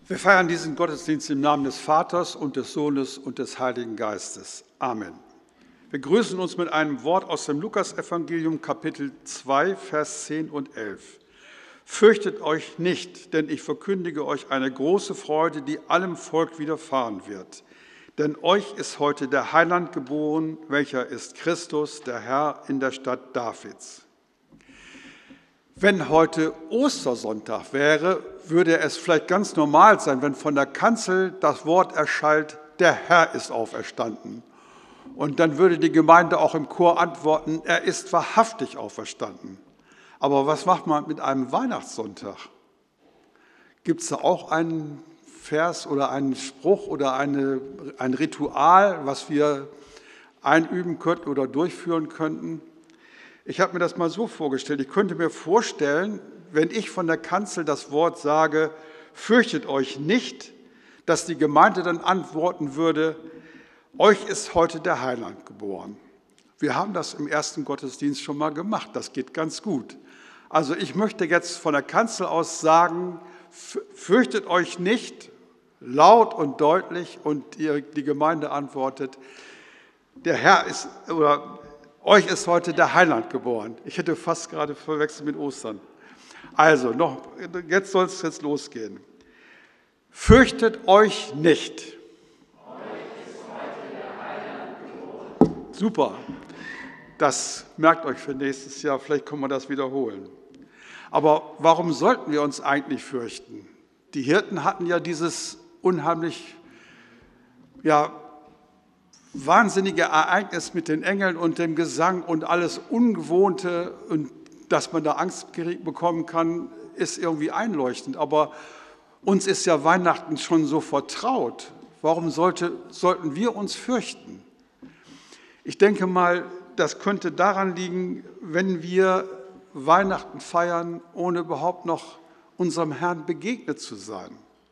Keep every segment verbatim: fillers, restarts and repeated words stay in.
Wir feiern diesen Gottesdienst im Namen des Vaters und des Sohnes und des Heiligen Geistes. Amen. Wir grüßen uns mit einem Wort aus dem Lukasevangelium, Kapitel zwei, Vers zehn und elf. Fürchtet euch nicht, denn ich verkündige euch eine große Freude, die allem Volk widerfahren wird. Denn euch ist heute der Heiland geboren, welcher ist Christus, der Herr, in der Stadt Davids. Wenn heute Ostersonntag wäre, würde es vielleicht ganz normal sein, wenn von der Kanzel das Wort erschallt, der Herr ist auferstanden. Und dann würde die Gemeinde auch im Chor antworten, er ist wahrhaftig auferstanden. Aber was macht man mit einem Weihnachtssonntag? Gibt es da auch einen Vers oder einen Spruch oder eine, ein Ritual, was wir einüben könnten oder durchführen könnten? Ich habe mir das mal so vorgestellt. Ich könnte mir vorstellen, wenn ich von der Kanzel das Wort sage, fürchtet euch nicht, dass die Gemeinde dann antworten würde, euch ist heute der Heiland geboren. Wir haben das im ersten Gottesdienst schon mal gemacht. Das geht ganz gut. Also ich möchte jetzt von der Kanzel aus sagen, fürchtet euch nicht, laut und deutlich, und die Gemeinde antwortet, der Herr ist, oder euch ist heute der Heiland geboren. Ich hätte fast gerade verwechselt mit Ostern. Also, noch, jetzt soll es jetzt losgehen. Fürchtet euch nicht. Euch ist heute der Heiland geboren. Super. Das merkt euch für nächstes Jahr. Vielleicht können wir das wiederholen. Aber warum sollten wir uns eigentlich fürchten? Die Hirten hatten ja dieses unheimlich, ja, wahnsinnige Ereignis mit den Engeln und dem Gesang und alles Ungewohnte, und dass man da Angst bekommen kann, ist irgendwie einleuchtend. Aber uns ist ja Weihnachten schon so vertraut. Warum sollte, sollten wir uns fürchten? Ich denke mal, das könnte daran liegen, wenn wir Weihnachten feiern, ohne überhaupt noch unserem Herrn begegnet zu sein.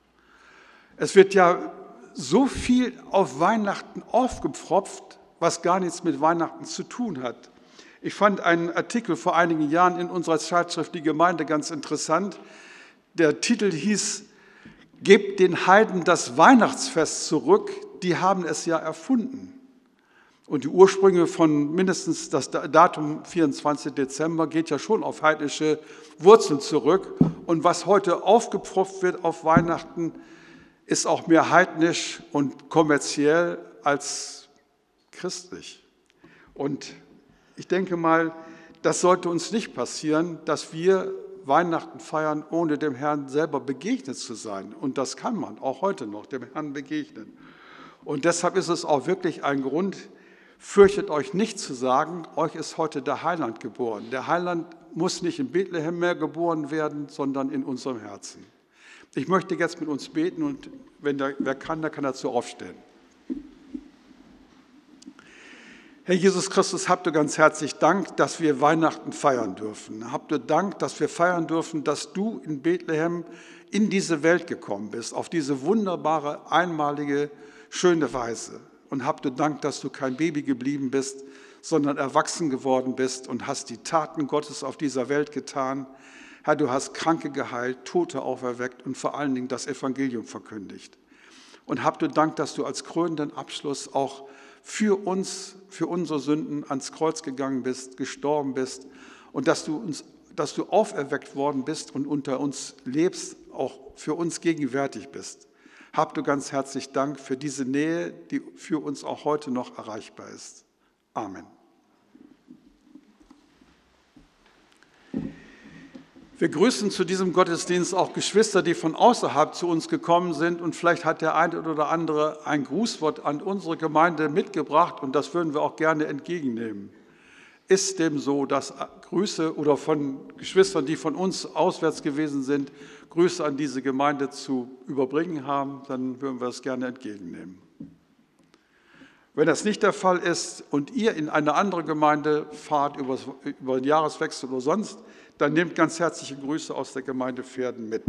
Es wird ja so viel auf Weihnachten aufgepfropft, was gar nichts mit Weihnachten zu tun hat. Ich fand einen Artikel vor einigen Jahren in unserer Zeitschrift Die Gemeinde ganz interessant. Der Titel hieß, Gebt den Heiden das Weihnachtsfest zurück, die haben es ja erfunden. Und die Ursprünge von mindestens das Datum vierundzwanzigsten Dezember geht ja schon auf heidnische Wurzeln zurück. Und was heute aufgepfropft wird auf Weihnachten, ist auch mehr heidnisch und kommerziell als christlich. Und ich denke mal, das sollte uns nicht passieren, dass wir Weihnachten feiern, ohne dem Herrn selber begegnet zu sein. Und das kann man auch heute noch dem Herrn begegnen. Und deshalb ist es auch wirklich ein Grund, fürchtet euch nicht zu sagen, euch ist heute der Heiland geboren. Der Heiland muss nicht in Bethlehem mehr geboren werden, sondern in unserem Herzen. Ich möchte jetzt mit uns beten, und wenn der, wer kann, der kann dazu aufstehen. Herr Jesus Christus, habt du ganz herzlich Dank, dass wir Weihnachten feiern dürfen. Habt du Dank, dass wir feiern dürfen, dass du in Bethlehem in diese Welt gekommen bist, auf diese wunderbare, einmalige, schöne Weise. Und habt du Dank, dass du kein Baby geblieben bist, sondern erwachsen geworden bist und hast die Taten Gottes auf dieser Welt getan. Herr, du hast Kranke geheilt, Tote auferweckt und vor allen Dingen das Evangelium verkündigt. Und habt du Dank, dass du als krönenden Abschluss auch für uns, für unsere Sünden ans Kreuz gegangen bist, gestorben bist, und dass du, uns, dass du auferweckt worden bist und unter uns lebst, auch für uns gegenwärtig bist. Habt du ganz herzlich Dank für diese Nähe, die für uns auch heute noch erreichbar ist. Amen. Wir grüßen zu diesem Gottesdienst auch Geschwister, die von außerhalb zu uns gekommen sind, und vielleicht hat der eine oder andere ein Grußwort an unsere Gemeinde mitgebracht, und das würden wir auch gerne entgegennehmen. Ist dem so, dass Grüße oder von Geschwistern, die von uns auswärts gewesen sind, Grüße an diese Gemeinde zu überbringen haben, dann würden wir es gerne entgegennehmen. Wenn das nicht der Fall ist und ihr in eine andere Gemeinde fahrt über, über den Jahreswechsel oder sonst, dann nehmt ganz herzliche Grüße aus der Gemeinde Verden mit.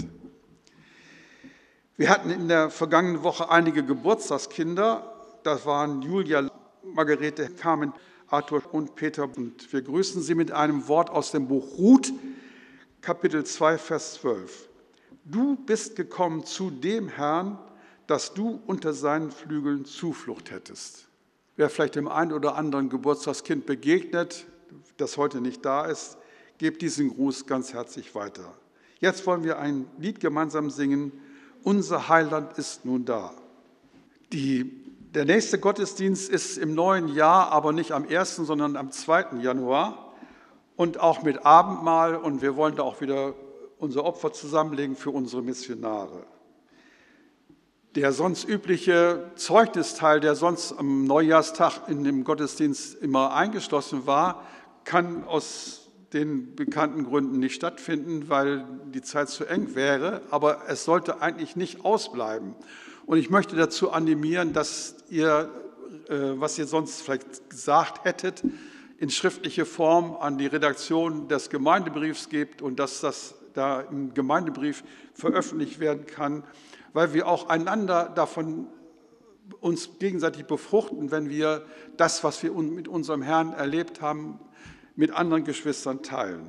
Wir hatten in der vergangenen Woche einige Geburtstagskinder. Das waren Julia, Margarete, Carmen, Arthur und Peter. Und wir grüßen sie mit einem Wort aus dem Buch Ruth, Kapitel zwei, Vers zwölf. Du bist gekommen zu dem Herrn, dass du unter seinen Flügeln Zuflucht hättest. Wer vielleicht dem einen oder anderen Geburtstagskind begegnet, das heute nicht da ist, gebt diesen Gruß ganz herzlich weiter. Jetzt wollen wir ein Lied gemeinsam singen, Unser Heiland ist nun da. Die, der nächste Gottesdienst ist im neuen Jahr, aber nicht am ersten, sondern am zweiten Januar und auch mit Abendmahl, und wir wollen da auch wieder unser Opfer zusammenlegen für unsere Missionare. Der sonst übliche Zeugnisteil, der sonst am Neujahrstag in dem Gottesdienst immer eingeschlossen war, kann aus den bekannten Gründen nicht stattfinden, weil die Zeit zu eng wäre, aber es sollte eigentlich nicht ausbleiben. Und ich möchte dazu animieren, dass ihr, was ihr sonst vielleicht gesagt hättet, in schriftliche Form an die Redaktion des Gemeindebriefs gebt und dass das da im Gemeindebrief veröffentlicht werden kann, weil wir auch einander davon uns gegenseitig befruchten, wenn wir das, was wir mit unserem Herrn erlebt haben, mit anderen Geschwistern teilen.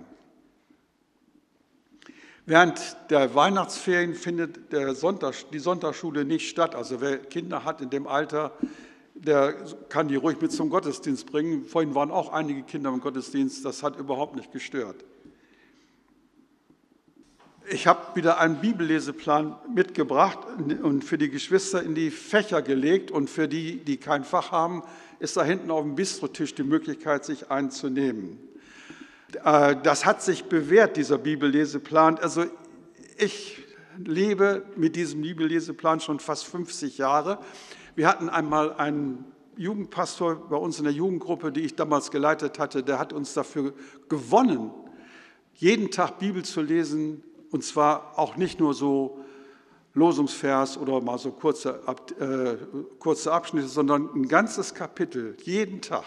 Während der Weihnachtsferien findet der Sonntag, die Sonntagsschule nicht statt. Also wer Kinder hat in dem Alter, der kann die ruhig mit zum Gottesdienst bringen. Vorhin waren auch einige Kinder im Gottesdienst, das hat überhaupt nicht gestört. Ich habe wieder einen Bibelleseplan mitgebracht und für die Geschwister in die Fächer gelegt. Und für die, die kein Fach haben, ist da hinten auf dem Bistrotisch die Möglichkeit, sich einen zu nehmen. Das hat sich bewährt, dieser Bibelleseplan. Also ich lebe mit diesem Bibelleseplan schon fast fünfzig Jahre. Wir hatten einmal einen Jugendpastor bei uns in der Jugendgruppe, die ich damals geleitet hatte, der hat uns dafür gewonnen, jeden Tag Bibel zu lesen, und zwar auch nicht nur so Losungsvers oder mal so kurze, äh, kurze Abschnitte, sondern ein ganzes Kapitel, jeden Tag.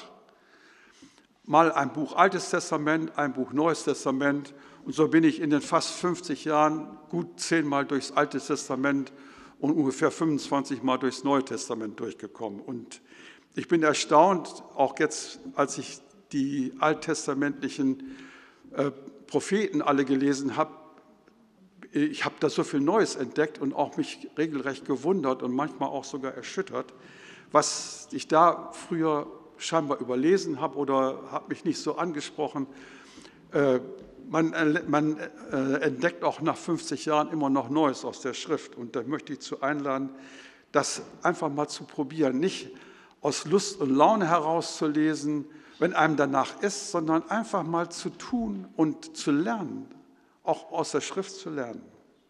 Mal ein Buch Altes Testament, ein Buch Neues Testament. Und so bin ich in den fast fünfzig Jahren gut zehnmal durchs Alte Testament und ungefähr fünfundzwanzig Mal durchs Neue Testament durchgekommen. Und ich bin erstaunt, auch jetzt, als ich die alttestamentlichen äh, Propheten alle gelesen habe, ich habe da so viel Neues entdeckt und auch mich regelrecht gewundert und manchmal auch sogar erschüttert, was ich da früher scheinbar überlesen habe oder habe mich nicht so angesprochen. Äh, man, man äh, entdeckt auch nach fünfzig Jahren immer noch Neues aus der Schrift. Und da möchte ich zu einladen, das einfach mal zu probieren. Nicht aus Lust und Laune herauszulesen, wenn einem danach ist, sondern einfach mal zu tun und zu lernen, auch aus der Schrift zu lernen.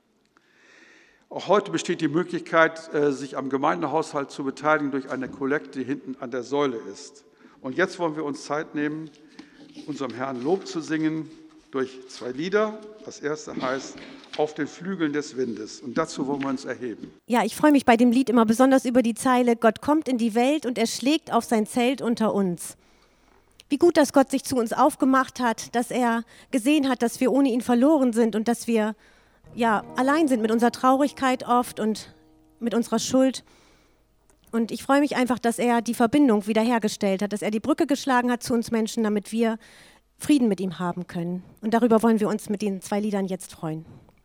Auch heute besteht die Möglichkeit, sich am Gemeindehaushalt zu beteiligen durch eine Kollekte, die hinten an der Säule ist. Und jetzt wollen wir uns Zeit nehmen, unserem Herrn Lob zu singen durch zwei Lieder. Das erste heißt Auf den Flügeln des Windes. Und dazu wollen wir uns erheben. Ja, ich freue mich bei dem Lied immer besonders über die Zeile, Gott kommt in die Welt und er schlägt auf sein Zelt unter uns. Wie gut, dass Gott sich zu uns aufgemacht hat, dass er gesehen hat, dass wir ohne ihn verloren sind und dass wir ja, allein sind mit unserer Traurigkeit oft und mit unserer Schuld. Und ich freue mich einfach, dass er die Verbindung wiederhergestellt hat, dass er die Brücke geschlagen hat zu uns Menschen, damit wir Frieden mit ihm haben können. Und darüber wollen wir uns mit den zwei Liedern jetzt freuen.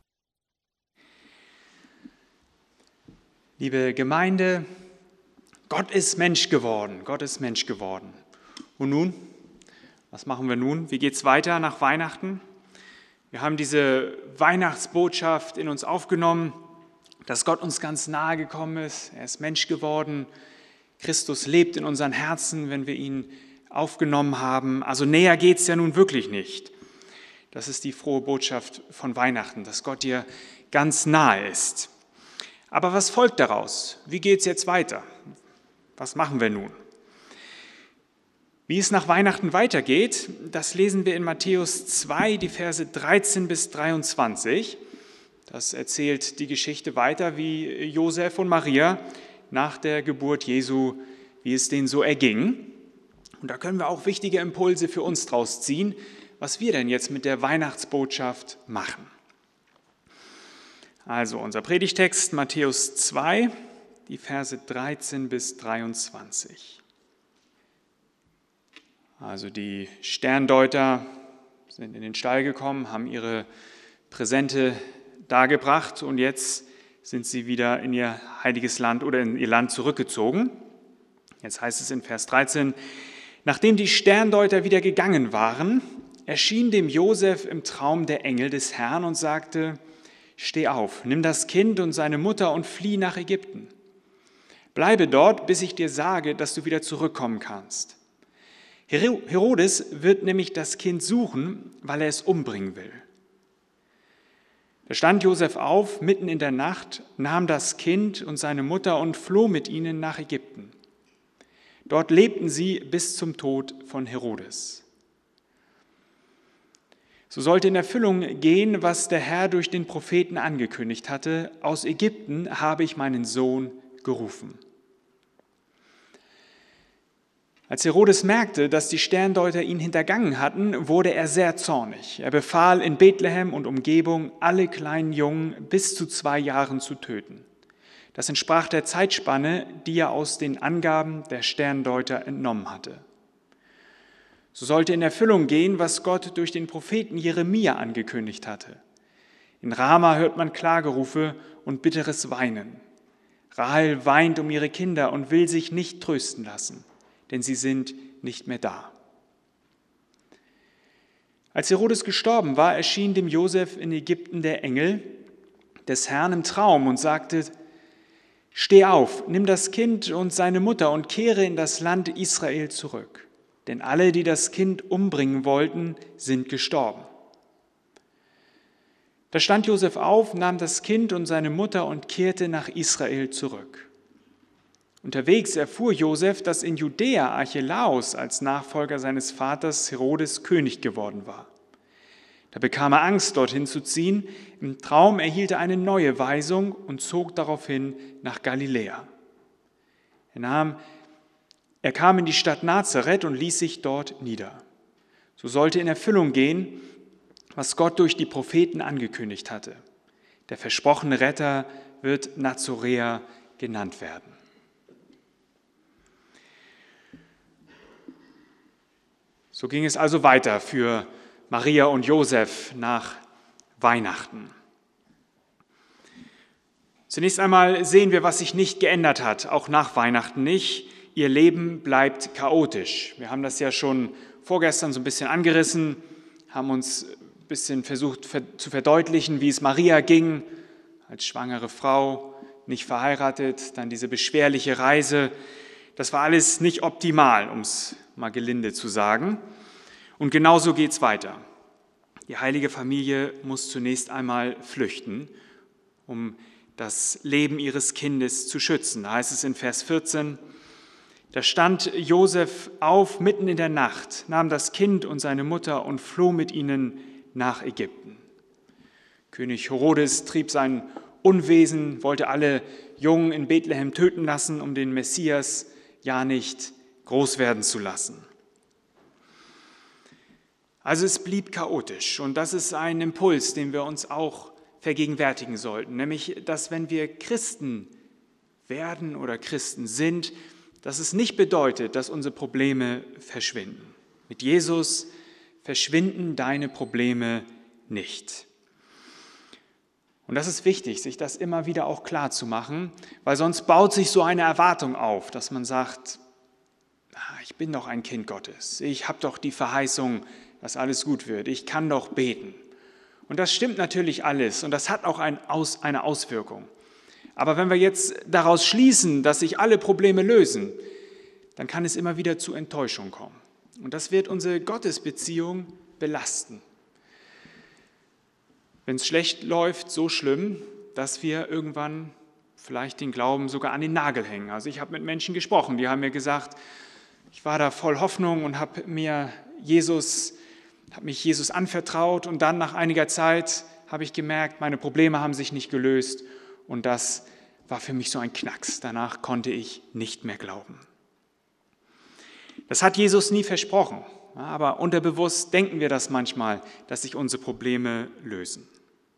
Liebe Gemeinde, Gott ist Mensch geworden, Gott ist Mensch geworden. Und nun, was machen wir nun? Wie geht's weiter nach Weihnachten? Wir haben diese Weihnachtsbotschaft in uns aufgenommen, dass Gott uns ganz nahe gekommen ist. Er ist Mensch geworden. Christus lebt in unseren Herzen, wenn wir ihn aufgenommen haben. Also näher geht es ja nun wirklich nicht. Das ist die frohe Botschaft von Weihnachten, dass Gott dir ganz nahe ist. Aber was folgt daraus? Wie geht es jetzt weiter? Was machen wir nun? Wie es nach Weihnachten weitergeht, das lesen wir in Matthäus zwei, die Verse dreizehn bis dreiundzwanzig. Das erzählt die Geschichte weiter, wie Josef und Maria nach der Geburt Jesu, wie es denen so erging. Und da können wir auch wichtige Impulse für uns draus ziehen, was wir denn jetzt mit der Weihnachtsbotschaft machen. Also unser Predigtext Matthäus zwei, die Verse dreizehn bis dreiundzwanzig. Also die Sterndeuter sind in den Stall gekommen, haben ihre Präsente dargebracht und jetzt sind sie wieder in ihr heiliges Land oder in ihr Land zurückgezogen. Jetzt heißt es in Vers dreizehn, nachdem die Sterndeuter wieder gegangen waren, erschien dem Josef im Traum der Engel des Herrn und sagte, steh auf, nimm das Kind und seine Mutter und flieh nach Ägypten. Bleibe dort, bis ich dir sage, dass du wieder zurückkommen kannst. Herodes wird nämlich das Kind suchen, weil er es umbringen will. Da stand Josef auf, mitten in der Nacht, nahm das Kind und seine Mutter und floh mit ihnen nach Ägypten. Dort lebten sie bis zum Tod von Herodes. So sollte in Erfüllung gehen, was der Herr durch den Propheten angekündigt hatte, aus Ägypten habe ich meinen Sohn gerufen. Als Herodes merkte, dass die Sterndeuter ihn hintergangen hatten, wurde er sehr zornig. Er befahl, in Bethlehem und Umgebung alle kleinen Jungen bis zu zwei Jahren zu töten. Das entsprach der Zeitspanne, die er aus den Angaben der Sterndeuter entnommen hatte. So sollte in Erfüllung gehen, was Gott durch den Propheten Jeremia angekündigt hatte. In Rama hört man Klagerufe und bitteres Weinen. Rahel weint um ihre Kinder und will sich nicht trösten lassen, denn sie sind nicht mehr da. Als Herodes gestorben war, erschien dem Josef in Ägypten der Engel des Herrn im Traum und sagte, steh auf, nimm das Kind und seine Mutter und kehre in das Land Israel zurück. Denn alle, die das Kind umbringen wollten, sind gestorben. Da stand Josef auf, nahm das Kind und seine Mutter und kehrte nach Israel zurück. Unterwegs erfuhr Josef, dass in Judäa Archelaus als Nachfolger seines Vaters Herodes König geworden war. Da bekam er Angst, dorthin zu ziehen. Im Traum erhielt er eine neue Weisung und zog daraufhin nach Galiläa. Er nahm Er kam in die Stadt Nazareth und ließ sich dort nieder. So sollte in Erfüllung gehen, was Gott durch die Propheten angekündigt hatte. Der versprochene Retter wird Nazoräer genannt werden. So ging es also weiter für Maria und Josef nach Weihnachten. Zunächst einmal sehen wir, was sich nicht geändert hat, auch nach Weihnachten nicht. Ihr Leben bleibt chaotisch. Wir haben das ja schon vorgestern so ein bisschen angerissen, haben uns ein bisschen versucht zu verdeutlichen, wie es Maria ging, als schwangere Frau, nicht verheiratet, dann diese beschwerliche Reise. Das war alles nicht optimal, um es mal gelinde zu sagen. Und genauso geht es weiter. Die heilige Familie muss zunächst einmal flüchten, um das Leben ihres Kindes zu schützen. Da heißt es in Vers vierzehn, da stand Josef auf mitten in der Nacht, nahm das Kind und seine Mutter und floh mit ihnen nach Ägypten. König Herodes trieb sein Unwesen, wollte alle Jungen in Bethlehem töten lassen, um den Messias ja nicht groß werden zu lassen. Also es blieb chaotisch und das ist ein Impuls, den wir uns auch vergegenwärtigen sollten, nämlich, dass wenn wir Christen werden oder Christen sind, dass es nicht bedeutet, dass unsere Probleme verschwinden. Mit Jesus verschwinden deine Probleme nicht. Und das ist wichtig, sich das immer wieder auch klar zu machen, weil sonst baut sich so eine Erwartung auf, dass man sagt, ich bin doch ein Kind Gottes, ich habe doch die Verheißung, dass alles gut wird, ich kann doch beten. Und das stimmt natürlich alles und das hat auch ein Aus, eine Auswirkung. Aber wenn wir jetzt daraus schließen, dass sich alle Probleme lösen, dann kann es immer wieder zu Enttäuschung kommen. Und das wird unsere Gottesbeziehung belasten. Wenn es schlecht läuft, so schlimm, dass wir irgendwann vielleicht den Glauben sogar an den Nagel hängen. Also ich habe mit Menschen gesprochen, die haben mir gesagt, ich war da voll Hoffnung und habe mir Jesus, habe mich Jesus anvertraut und dann nach einiger Zeit habe ich gemerkt, meine Probleme haben sich nicht gelöst. Und das war für mich so ein Knacks. Danach konnte ich nicht mehr glauben. Das hat Jesus nie versprochen, aber unterbewusst denken wir das manchmal, dass sich unsere Probleme lösen.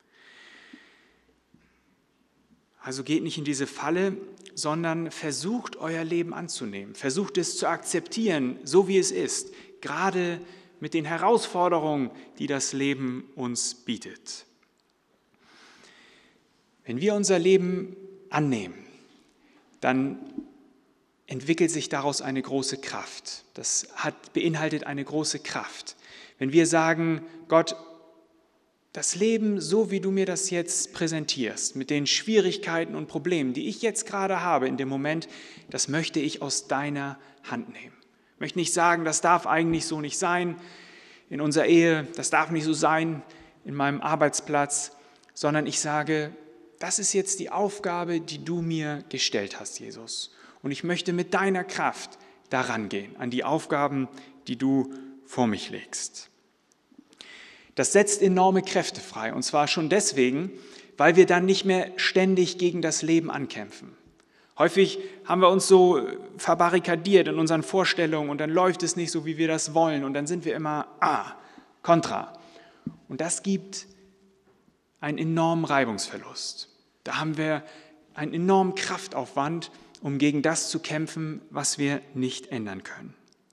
Also geht nicht in diese Falle, sondern versucht euer Leben anzunehmen. Versucht es zu akzeptieren, so wie es ist, gerade mit den Herausforderungen, die das Leben uns bietet. Wenn wir unser Leben annehmen, dann entwickelt sich daraus eine große Kraft. Das hat, beinhaltet eine große Kraft. Wenn wir sagen, Gott, das Leben, so wie du mir das jetzt präsentierst, mit den Schwierigkeiten und Problemen, die ich jetzt gerade habe in dem Moment, das möchte ich aus deiner Hand nehmen. Ich möchte nicht sagen, das darf eigentlich so nicht sein in unserer Ehe, das darf nicht so sein in meinem Arbeitsplatz, sondern ich sage, das ist jetzt die Aufgabe, die du mir gestellt hast, Jesus. Und ich möchte mit deiner Kraft daran gehen, an die Aufgaben, die du vor mich legst. Das setzt enorme Kräfte frei, und zwar schon deswegen, weil wir dann nicht mehr ständig gegen das Leben ankämpfen. Häufig haben wir uns so verbarrikadiert in unseren Vorstellungen und dann läuft es nicht so, wie wir das wollen und dann sind wir immer, ah, kontra. Und das gibt einen enormen Reibungsverlust. Da haben wir einen enormen Kraftaufwand, um gegen das zu kämpfen, was wir nicht ändern können.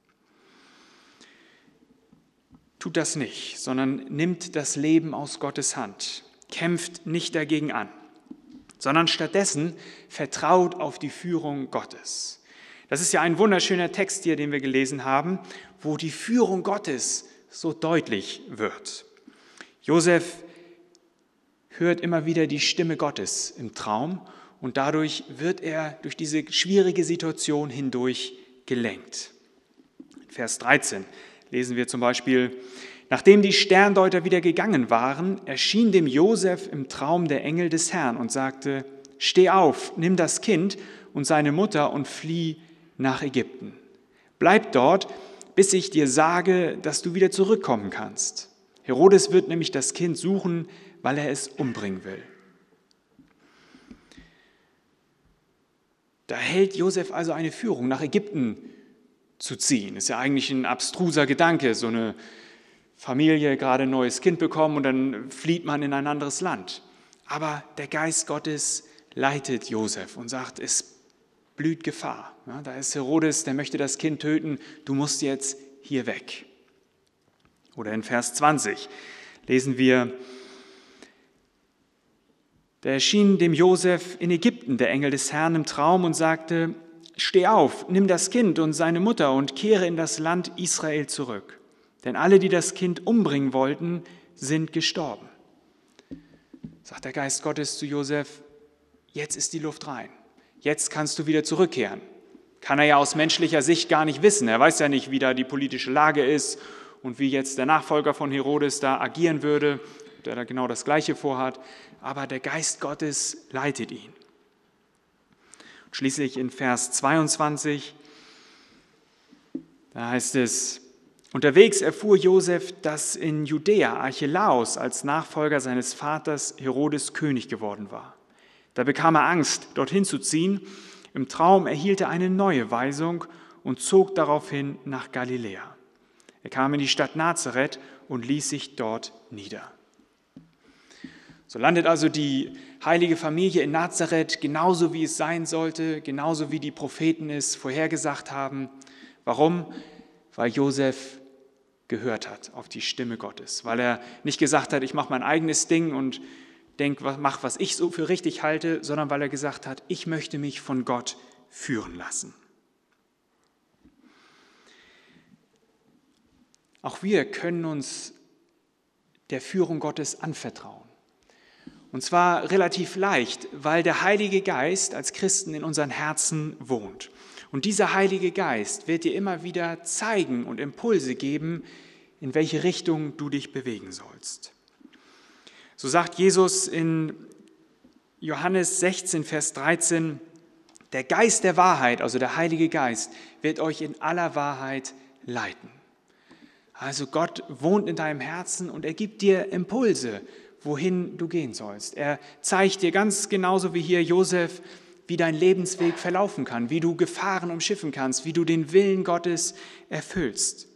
Tut das nicht, sondern nimmt das Leben aus Gottes Hand, kämpft nicht dagegen an, sondern stattdessen vertraut auf die Führung Gottes. Das ist ja ein wunderschöner Text hier, den wir gelesen haben, wo die Führung Gottes so deutlich wird. Josef hört immer wieder die Stimme Gottes im Traum und dadurch wird er durch diese schwierige Situation hindurch gelenkt. Vers dreizehn lesen wir zum Beispiel: Nachdem die Sterndeuter wieder gegangen waren, erschien dem Josef im Traum der Engel des Herrn und sagte: Steh auf, nimm das Kind und seine Mutter und flieh nach Ägypten. Bleib dort, bis ich dir sage, dass du wieder zurückkommen kannst. Herodes wird nämlich das Kind suchen, weil er es umbringen will. Da hält Josef also eine Führung, nach Ägypten zu ziehen. Ist ja eigentlich ein abstruser Gedanke, so eine Familie, gerade ein neues Kind bekommen und dann flieht man in ein anderes Land. Aber der Geist Gottes leitet Josef und sagt, es blüht Gefahr. Ja, da ist Herodes, der möchte das Kind töten, du musst jetzt hier weg. Oder in Vers zwanzig lesen wir: Da erschien dem Josef in Ägypten der Engel des Herrn im Traum und sagte: Steh auf, nimm das Kind und seine Mutter und kehre in das Land Israel zurück. Denn alle, die das Kind umbringen wollten, sind gestorben. Sagt der Geist Gottes zu Josef: Jetzt ist die Luft rein. Jetzt kannst du wieder zurückkehren. Kann er ja aus menschlicher Sicht gar nicht wissen. Er weiß ja nicht, wie da die politische Lage ist und wie jetzt der Nachfolger von Herodes da agieren würde, der da genau das Gleiche vorhat. Aber der Geist Gottes leitet ihn. Und schließlich in Vers zweiundzwanzig, da heißt es: Unterwegs erfuhr Josef, dass in Judäa Archelaus als Nachfolger seines Vaters Herodes König geworden war. Da bekam er Angst, dorthin zu ziehen. Im Traum erhielt er eine neue Weisung und zog daraufhin nach Galiläa. Er kam in die Stadt Nazareth und ließ sich dort nieder. So landet also die heilige Familie in Nazareth, genauso wie es sein sollte, genauso wie die Propheten es vorhergesagt haben. Warum? Weil Josef gehört hat auf die Stimme Gottes, weil er nicht gesagt hat, ich mache mein eigenes Ding und denke, mach, was ich so für richtig halte, sondern weil er gesagt hat, ich möchte mich von Gott führen lassen. Auch wir können uns der Führung Gottes anvertrauen. Und zwar relativ leicht, weil der Heilige Geist als Christen in unseren Herzen wohnt. Und dieser Heilige Geist wird dir immer wieder zeigen und Impulse geben, in welche Richtung du dich bewegen sollst. So sagt Jesus in Johannes sechzehn, Vers dreizehn, der Geist der Wahrheit, also der Heilige Geist, wird euch in aller Wahrheit leiten. Also Gott wohnt in deinem Herzen und er gibt dir Impulse, wohin du gehen sollst. Er zeigt dir ganz genauso wie hier Josef, wie dein Lebensweg verlaufen kann, wie du Gefahren umschiffen kannst, wie du den Willen Gottes erfüllst.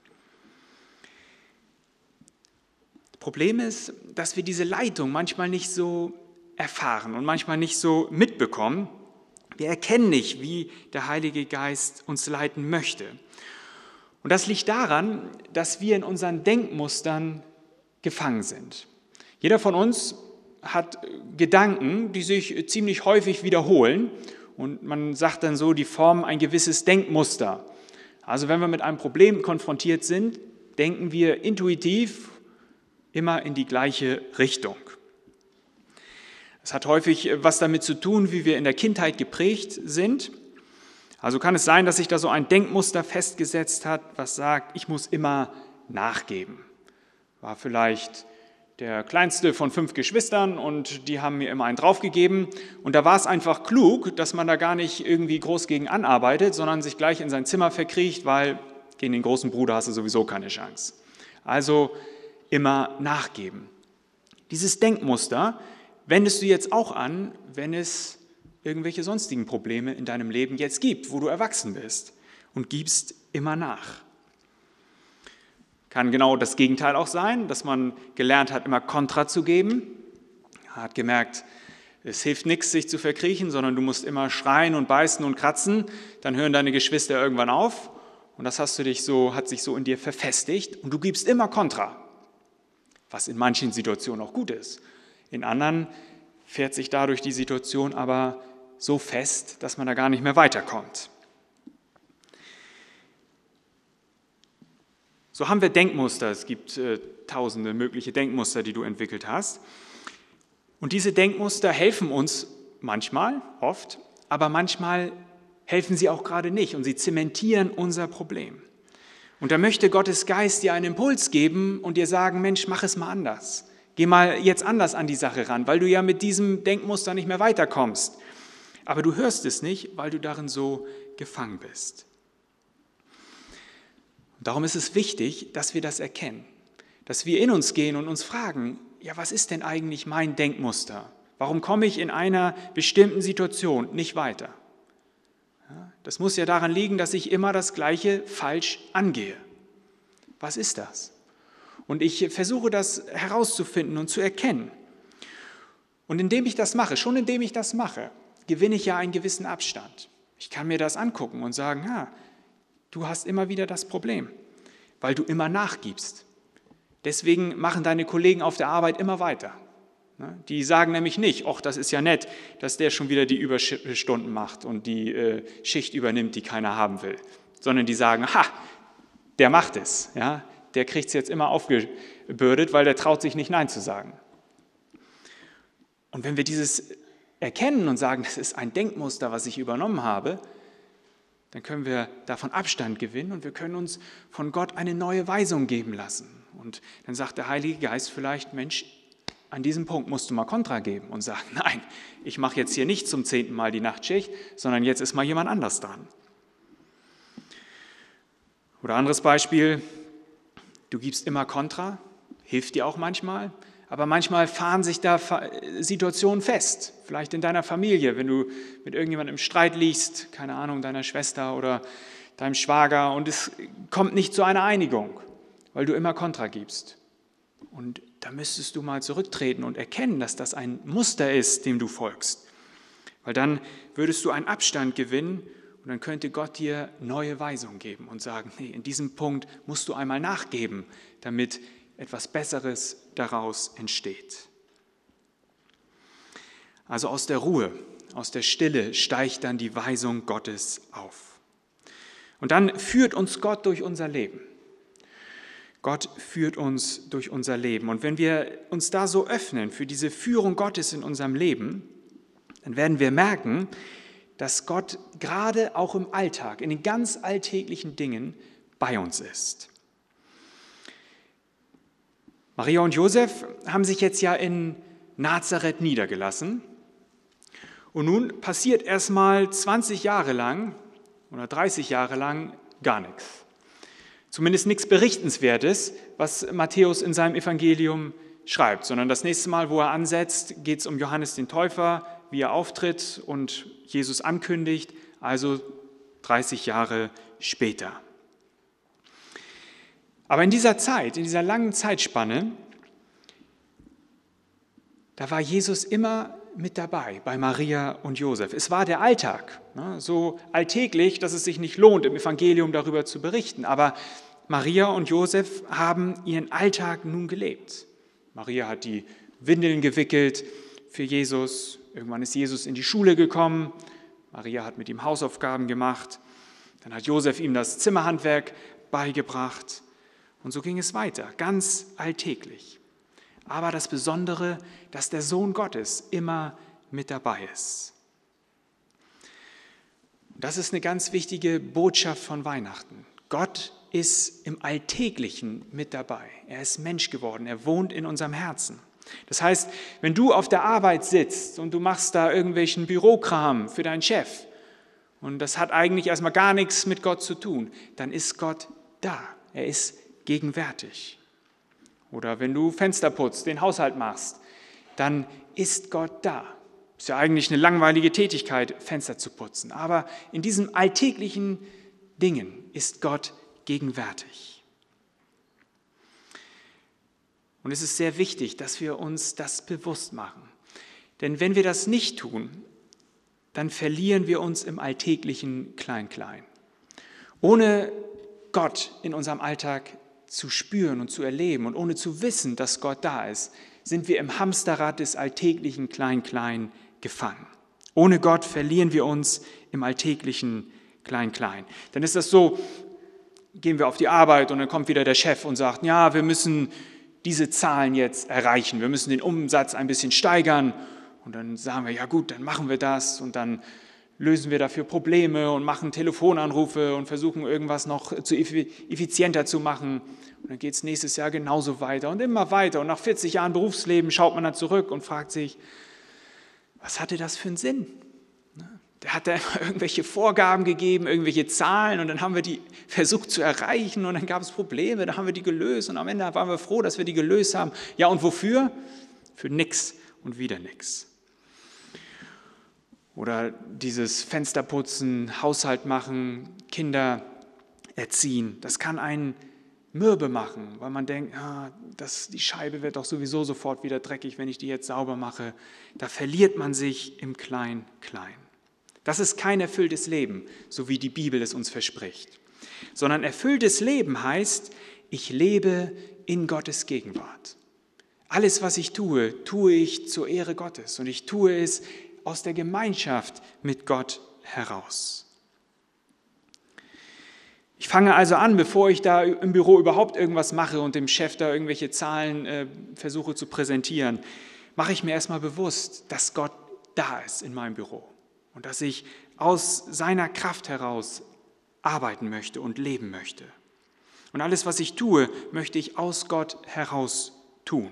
Das Problem ist, dass wir diese Leitung manchmal nicht so erfahren und manchmal nicht so mitbekommen. Wir erkennen nicht, wie der Heilige Geist uns leiten möchte. Und das liegt daran, dass wir in unseren Denkmustern gefangen sind. Jeder von uns hat Gedanken, die sich ziemlich häufig wiederholen. Und man sagt dann so, die formen ein gewisses Denkmuster. Also wenn wir mit einem Problem konfrontiert sind, denken wir intuitiv immer in die gleiche Richtung. Es hat häufig was damit zu tun, wie wir in der Kindheit geprägt sind. Also kann es sein, dass sich da so ein Denkmuster festgesetzt hat, was sagt, ich muss immer nachgeben. War vielleicht der kleinste von fünf Geschwistern und die haben mir immer einen draufgegeben. Und da war es einfach klug, dass man da gar nicht irgendwie groß gegen anarbeitet, sondern sich gleich in sein Zimmer verkriecht, weil gegen den großen Bruder hast du sowieso keine Chance. Also immer nachgeben. Dieses Denkmuster wendest du jetzt auch an, wenn es irgendwelche sonstigen Probleme in deinem Leben jetzt gibt, wo du erwachsen bist und gibst immer nach. Kann genau das Gegenteil auch sein, dass man gelernt hat, immer Kontra zu geben. Hat gemerkt, es hilft nichts, sich zu verkriechen, sondern du musst immer schreien und beißen und kratzen. Dann hören deine Geschwister irgendwann auf und das hast du dich so, hat sich so in dir verfestigt und du gibst immer Kontra, was in manchen Situationen auch gut ist. In anderen fährt sich dadurch die Situation aber so fest, dass man da gar nicht mehr weiterkommt. So haben wir Denkmuster. Es gibt äh, tausende mögliche Denkmuster, die du entwickelt hast. Und diese Denkmuster helfen uns manchmal, oft, aber manchmal helfen sie auch gerade nicht und sie zementieren unser Problem. Und da möchte Gottes Geist dir einen Impuls geben und dir sagen, Mensch, mach es mal anders. Geh mal jetzt anders an die Sache ran, weil du ja mit diesem Denkmuster nicht mehr weiterkommst. Aber du hörst es nicht, weil du darin so gefangen bist. Und darum ist es wichtig, dass wir das erkennen, dass wir in uns gehen und uns fragen, ja, was ist denn eigentlich mein Denkmuster? Warum komme ich in einer bestimmten Situation nicht weiter? Ja, das muss ja daran liegen, dass ich immer das Gleiche falsch angehe. Was ist das? Und ich versuche das herauszufinden und zu erkennen. Und indem ich das mache, schon indem ich das mache, gewinne ich ja einen gewissen Abstand. Ich kann mir das angucken und sagen, ja, du hast immer wieder das Problem, weil du immer nachgibst. Deswegen machen deine Kollegen auf der Arbeit immer weiter. Die sagen nämlich nicht, ach, das ist ja nett, dass der schon wieder die Überstunden macht und die äh, Schicht übernimmt, die keiner haben will. Sondern die sagen, ha, der macht es, ja. Der kriegt es jetzt immer aufgebürdet, weil der traut sich nicht Nein zu sagen. Und wenn wir dieses erkennen und sagen, das ist ein Denkmuster, was ich übernommen habe, dann können wir davon Abstand gewinnen und wir können uns von Gott eine neue Weisung geben lassen. Und dann sagt der Heilige Geist vielleicht, Mensch, an diesem Punkt musst du mal Kontra geben und sagen, nein, ich mache jetzt hier nicht zum zehnten Mal die Nachtschicht, sondern jetzt ist mal jemand anders dran. Oder anderes Beispiel, du gibst immer Kontra, hilft dir auch manchmal, aber manchmal fahren sich da Situationen fest, vielleicht in deiner Familie, wenn du mit irgendjemandem im Streit liegst, keine Ahnung, deiner Schwester oder deinem Schwager und es kommt nicht zu einer Einigung, weil du immer Kontra gibst. Und da müsstest du mal zurücktreten und erkennen, dass das ein Muster ist, dem du folgst, weil dann würdest du einen Abstand gewinnen und dann könnte Gott dir neue Weisungen geben und sagen, nee, in diesem Punkt musst du einmal nachgeben, damit etwas Besseres daraus entsteht. Also aus der Ruhe, aus der Stille steigt dann die Weisung Gottes auf. Und dann führt uns Gott durch unser Leben. Gott führt uns durch unser Leben. Und wenn wir uns da so öffnen für diese Führung Gottes in unserem Leben, dann werden wir merken, dass Gott gerade auch im Alltag, in den ganz alltäglichen Dingen bei uns ist. Maria und Josef haben sich jetzt ja in Nazareth niedergelassen. Und nun passiert erstmal zwanzig Jahre lang oder dreißig Jahre lang gar nichts. Zumindest nichts Berichtenswertes, was Matthäus in seinem Evangelium schreibt, sondern das nächste Mal, wo er ansetzt, geht es um Johannes den Täufer, wie er auftritt und Jesus ankündigt, also dreißig Jahre später. Aber in dieser Zeit, in dieser langen Zeitspanne, da war Jesus immer mit dabei bei Maria und Josef. Es war der Alltag, so alltäglich, dass es sich nicht lohnt, im Evangelium darüber zu berichten. Aber Maria und Josef haben ihren Alltag nun gelebt. Maria hat die Windeln gewickelt für Jesus. Irgendwann ist Jesus in die Schule gekommen. Maria hat mit ihm Hausaufgaben gemacht. Dann hat Josef ihm das Zimmerhandwerk beigebracht. Und so ging es weiter, ganz alltäglich. Aber das Besondere, dass der Sohn Gottes immer mit dabei ist. Das ist eine ganz wichtige Botschaft von Weihnachten. Gott ist im Alltäglichen mit dabei. Er ist Mensch geworden, er wohnt in unserem Herzen. Das heißt, wenn du auf der Arbeit sitzt und du machst da irgendwelchen Bürokram für deinen Chef und das hat eigentlich erstmal gar nichts mit Gott zu tun, dann ist Gott da, er ist gegenwärtig. Oder wenn du Fenster putzt, den Haushalt machst, dann ist Gott da. Ist ja eigentlich eine langweilige Tätigkeit, Fenster zu putzen. Aber in diesen alltäglichen Dingen ist Gott gegenwärtig. Und es ist sehr wichtig, dass wir uns das bewusst machen. Denn wenn wir das nicht tun, dann verlieren wir uns im alltäglichen Klein-Klein. Ohne Gott in unserem Alltag zu spüren und zu erleben und ohne zu wissen, dass Gott da ist, sind wir im Hamsterrad des alltäglichen Klein-Klein gefangen. Ohne Gott verlieren wir uns im alltäglichen Klein-Klein. Dann ist das so, gehen wir auf die Arbeit und dann kommt wieder der Chef und sagt, ja, wir müssen diese Zahlen jetzt erreichen, wir müssen den Umsatz ein bisschen steigern. Und dann sagen wir, ja gut, dann machen wir das und dann lösen wir dafür Probleme und machen Telefonanrufe und versuchen irgendwas noch zu effizienter zu machen. Und dann geht es nächstes Jahr genauso weiter und immer weiter. Und nach vierzig Jahren Berufsleben schaut man dann zurück und fragt sich, was hatte das für einen Sinn? Der hat da immer irgendwelche Vorgaben gegeben, irgendwelche Zahlen und dann haben wir die versucht zu erreichen und dann gab es Probleme, dann haben wir die gelöst und am Ende waren wir froh, dass wir die gelöst haben. Ja, und wofür? Für nix und wieder nix. Oder dieses Fensterputzen, Haushalt machen, Kinder erziehen. Das kann einen mürbe machen, weil man denkt, ah, das, die Scheibe wird doch sowieso sofort wieder dreckig, wenn ich die jetzt sauber mache. Da verliert man sich im Klein-Klein. Das ist kein erfülltes Leben, so wie die Bibel es uns verspricht. Sondern erfülltes Leben heißt, ich lebe in Gottes Gegenwart. Alles, was ich tue, tue ich zur Ehre Gottes und ich tue es aus der Gemeinschaft mit Gott heraus. Ich fange also an, bevor ich da im Büro überhaupt irgendwas mache und dem Chef da irgendwelche Zahlen äh, versuche zu präsentieren, mache ich mir erstmal bewusst, dass Gott da ist in meinem Büro und dass ich aus seiner Kraft heraus arbeiten möchte und leben möchte. Und alles, was ich tue, möchte ich aus Gott heraus tun.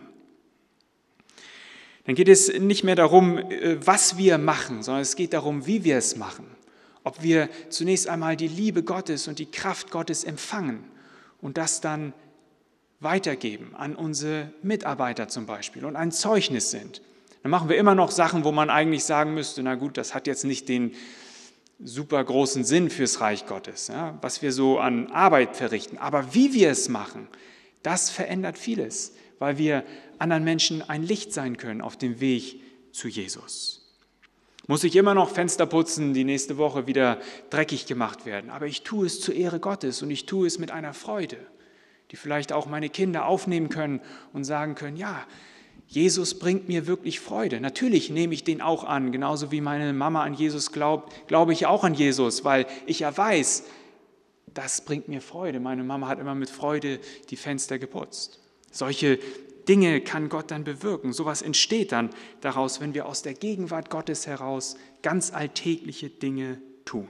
Dann geht es nicht mehr darum, was wir machen, sondern es geht darum, wie wir es machen. Ob wir zunächst einmal die Liebe Gottes und die Kraft Gottes empfangen und das dann weitergeben an unsere Mitarbeiter zum Beispiel und ein Zeugnis sind. Dann machen wir immer noch Sachen, wo man eigentlich sagen müsste, na gut, das hat jetzt nicht den super großen Sinn fürs Reich Gottes, ja, was wir so an Arbeit verrichten. Aber wie wir es machen, das verändert vieles, weil wir anderen Menschen ein Licht sein können auf dem Weg zu Jesus. Muss ich immer noch Fenster putzen, die nächste Woche wieder dreckig gemacht werden, aber ich tue es zur Ehre Gottes und ich tue es mit einer Freude, die vielleicht auch meine Kinder aufnehmen können und sagen können, ja, Jesus bringt mir wirklich Freude. Natürlich nehme ich den auch an, genauso wie meine Mama an Jesus glaubt, glaube ich auch an Jesus, weil ich ja weiß, das bringt mir Freude. Meine Mama hat immer mit Freude die Fenster geputzt. Solche Dinge kann Gott dann bewirken. Sowas entsteht dann daraus, wenn wir aus der Gegenwart Gottes heraus ganz alltägliche Dinge tun.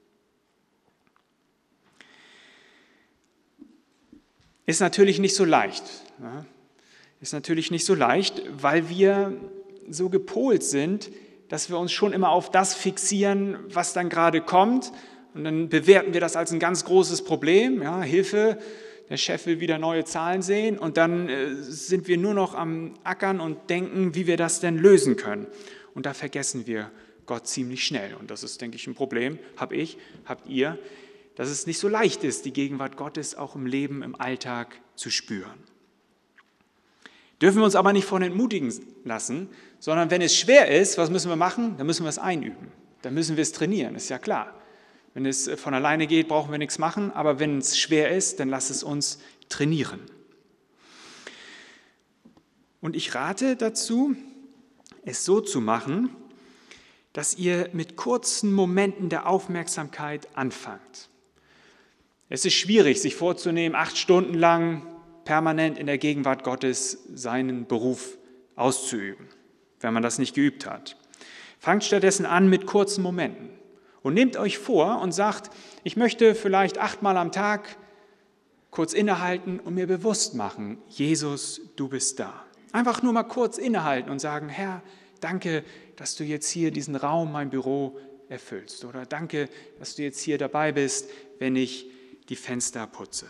Ist natürlich nicht so leicht. Ja? Ist natürlich nicht so leicht, weil wir so gepolt sind, dass wir uns schon immer auf das fixieren, was dann gerade kommt. Und dann bewerten wir das als ein ganz großes Problem. Ja, Hilfe, der Chef will wieder neue Zahlen sehen. Und dann äh, sind wir nur noch am Ackern und denken, wie wir das denn lösen können. Und da vergessen wir Gott ziemlich schnell. Und das ist, denke ich, ein Problem, habe ich, habt ihr, dass es nicht so leicht ist, die Gegenwart Gottes auch im Leben, im Alltag zu spüren. Dürfen wir uns aber nicht von entmutigen lassen, sondern wenn es schwer ist, was müssen wir machen? Dann müssen wir es einüben. Dann müssen wir es trainieren, ist ja klar. Wenn es von alleine geht, brauchen wir nichts machen, aber wenn es schwer ist, dann lass es uns trainieren. Und ich rate dazu, es so zu machen, dass ihr mit kurzen Momenten der Aufmerksamkeit anfangt. Es ist schwierig, sich vorzunehmen, acht Stunden lang permanent in der Gegenwart Gottes seinen Beruf auszuüben, wenn man das nicht geübt hat. Fangt stattdessen an mit kurzen Momenten und nehmt euch vor und sagt, ich möchte vielleicht achtmal am Tag kurz innehalten und mir bewusst machen, Jesus, du bist da. Einfach nur mal kurz innehalten und sagen, Herr, danke, dass du jetzt hier diesen Raum, mein Büro erfüllst. Oder danke, dass du jetzt hier dabei bist, wenn ich die Fenster putze.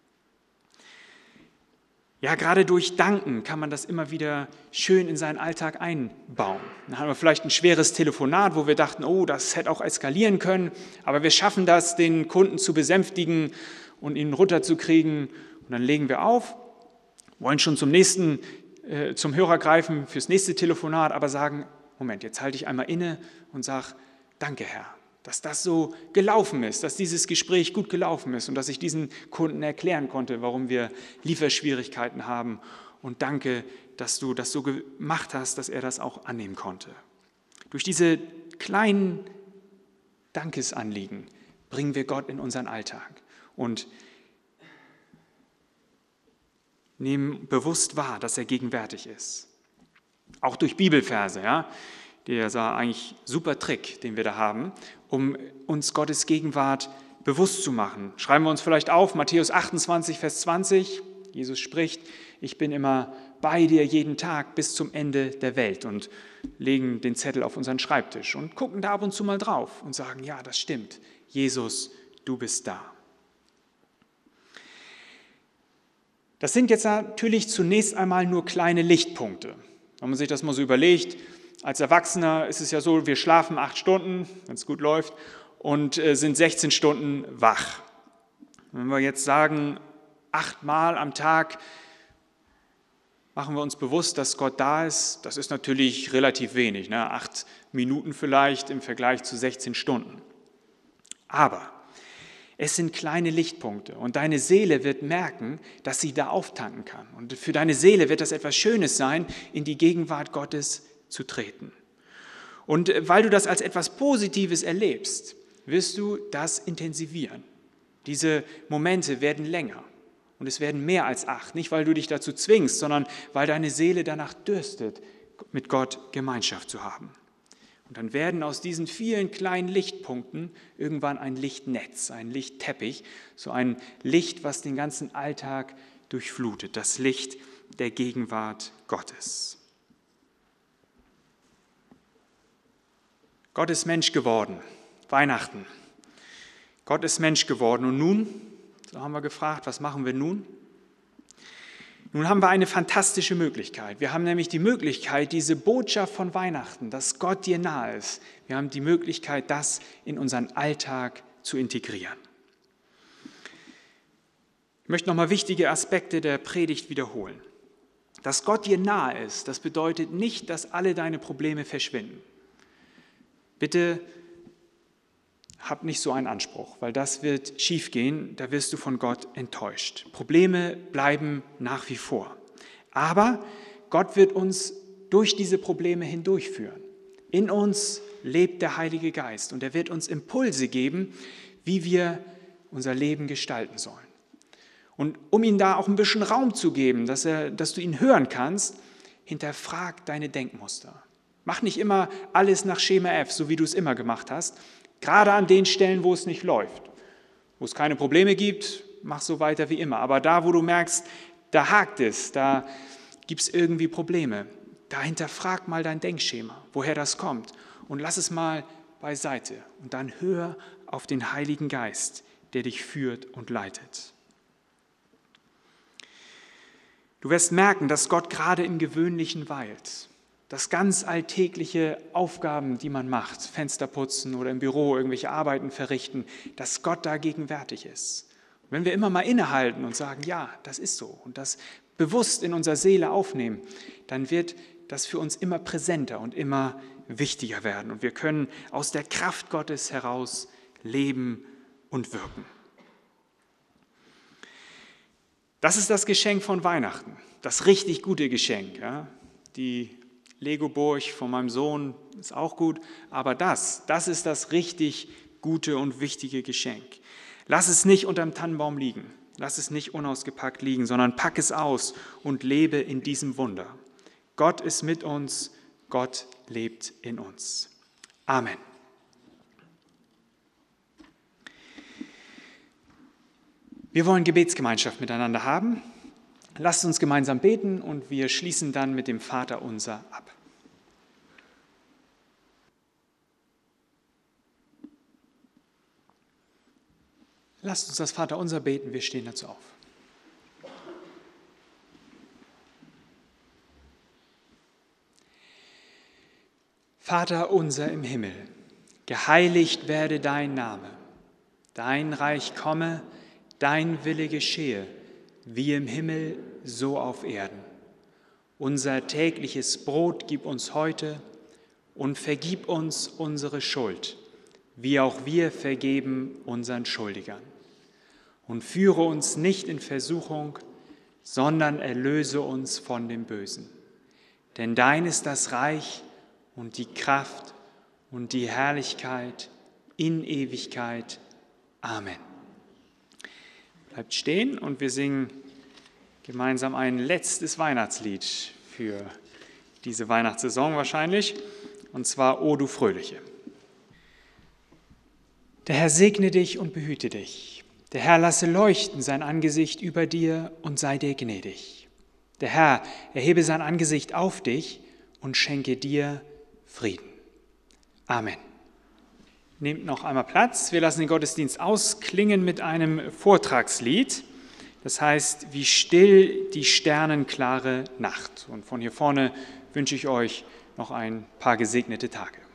Ja, gerade durch Danken kann man das immer wieder schön in seinen Alltag einbauen. Dann haben wir vielleicht ein schweres Telefonat, wo wir dachten, oh, das hätte auch eskalieren können, aber wir schaffen das, den Kunden zu besänftigen und ihn runterzukriegen. Und dann legen wir auf, wollen schon zum nächsten, äh, zum Hörer greifen fürs nächste Telefonat, aber sagen, Moment, jetzt halte ich einmal inne und sage, danke Herr, dass das so gelaufen ist, dass dieses Gespräch gut gelaufen ist und dass ich diesen Kunden erklären konnte, warum wir Lieferschwierigkeiten haben. Und danke, dass du das so gemacht hast, dass er das auch annehmen konnte. Durch diese kleinen Dankesanliegen bringen wir Gott in unseren Alltag und nehmen bewusst wahr, dass er gegenwärtig ist. Auch durch Bibelverse, ja. Der ist eigentlich super Trick, den wir da haben, um uns Gottes Gegenwart bewusst zu machen. Schreiben wir uns vielleicht auf, Matthäus achtundzwanzig, Vers zwanzig. Jesus spricht, ich bin immer bei dir jeden Tag bis zum Ende der Welt, und legen den Zettel auf unseren Schreibtisch und gucken da ab und zu mal drauf und sagen, ja, das stimmt, Jesus, du bist da. Das sind jetzt natürlich zunächst einmal nur kleine Lichtpunkte. Wenn man sich das mal so überlegt, als Erwachsener ist es ja so, wir schlafen acht Stunden, wenn es gut läuft, und äh, sind sechzehn Stunden wach. Wenn wir jetzt sagen, achtmal am Tag machen wir uns bewusst, dass Gott da ist, das ist natürlich relativ wenig, ne? Acht Minuten vielleicht im Vergleich zu sechzehn Stunden. Aber es sind kleine Lichtpunkte und deine Seele wird merken, dass sie da auftanken kann. Und für deine Seele wird das etwas Schönes sein, in die Gegenwart Gottes zu treten. Und weil du das als etwas Positives erlebst, wirst du das intensivieren. Diese Momente werden länger und es werden mehr als acht. Nicht, weil du dich dazu zwingst, sondern weil deine Seele danach dürstet, mit Gott Gemeinschaft zu haben. Und dann werden aus diesen vielen kleinen Lichtpunkten irgendwann ein Lichtnetz, ein Lichtteppich, so ein Licht, was den ganzen Alltag durchflutet, das Licht der Gegenwart Gottes. Gott ist Mensch geworden, Weihnachten. Gott ist Mensch geworden und nun, so haben wir gefragt, was machen wir nun? Nun haben wir eine fantastische Möglichkeit. Wir haben nämlich die Möglichkeit, diese Botschaft von Weihnachten, dass Gott dir nahe ist, wir haben die Möglichkeit, das in unseren Alltag zu integrieren. Ich möchte nochmal wichtige Aspekte der Predigt wiederholen. Dass Gott dir nahe ist, das bedeutet nicht, dass alle deine Probleme verschwinden. Bitte hab nicht so einen Anspruch, weil das wird schiefgehen, da wirst du von Gott enttäuscht. Probleme bleiben nach wie vor. Aber Gott wird uns durch diese Probleme hindurchführen. In uns lebt der Heilige Geist und er wird uns Impulse geben, wie wir unser Leben gestalten sollen. Und um ihm da auch ein bisschen Raum zu geben, dass, er, dass du ihn hören kannst, hinterfrag deine Denkmuster. Mach nicht immer alles nach Schema F, so wie du es immer gemacht hast. Gerade an den Stellen, wo es nicht läuft. Wo es keine Probleme gibt, mach so weiter wie immer. Aber da, wo du merkst, da hakt es, da gibt es irgendwie Probleme, da hinterfrag mal dein Denkschema, woher das kommt. Und lass es mal beiseite. Und dann hör auf den Heiligen Geist, der dich führt und leitet. Du wirst merken, dass Gott gerade im Gewöhnlichen weilt. Dass ganz alltägliche Aufgaben, die man macht, Fenster putzen oder im Büro irgendwelche Arbeiten verrichten, dass Gott da gegenwärtig ist. Und wenn wir immer mal innehalten und sagen, ja, das ist so, und das bewusst in unserer Seele aufnehmen, dann wird das für uns immer präsenter und immer wichtiger werden. Und wir können aus der Kraft Gottes heraus leben und wirken. Das ist das Geschenk von Weihnachten, das richtig gute Geschenk. Ja? Die Lego-Burg von meinem Sohn ist auch gut, aber das, das ist das richtig gute und wichtige Geschenk. Lass es nicht unterm Tannenbaum liegen, lass es nicht unausgepackt liegen, sondern pack es aus und lebe in diesem Wunder. Gott ist mit uns, Gott lebt in uns. Amen. Wir wollen Gebetsgemeinschaft miteinander haben. Lasst uns gemeinsam beten und wir schließen dann mit dem Vaterunser ab. Lasst uns das Vaterunser beten, wir stehen dazu auf. Vater unser im Himmel, geheiligt werde dein Name, dein Reich komme, dein Wille geschehe, wie im Himmel, so auf Erden. Unser tägliches Brot gib uns heute und vergib uns unsere Schuld, wie auch wir vergeben unseren Schuldigern. Und führe uns nicht in Versuchung, sondern erlöse uns von dem Bösen. Denn dein ist das Reich und die Kraft und die Herrlichkeit in Ewigkeit. Amen. Bleibt stehen und wir singen gemeinsam ein letztes Weihnachtslied für diese Weihnachtssaison wahrscheinlich, und zwar O du Fröhliche. Der Herr segne dich und behüte dich. Der Herr lasse leuchten sein Angesicht über dir und sei dir gnädig. Der Herr erhebe sein Angesicht auf dich und schenke dir Frieden. Amen. Nehmt noch einmal Platz. Wir lassen den Gottesdienst ausklingen mit einem Vortragslied. Das heißt, wie still die sternenklare Nacht. Und von hier vorne wünsche ich euch noch ein paar gesegnete Tage.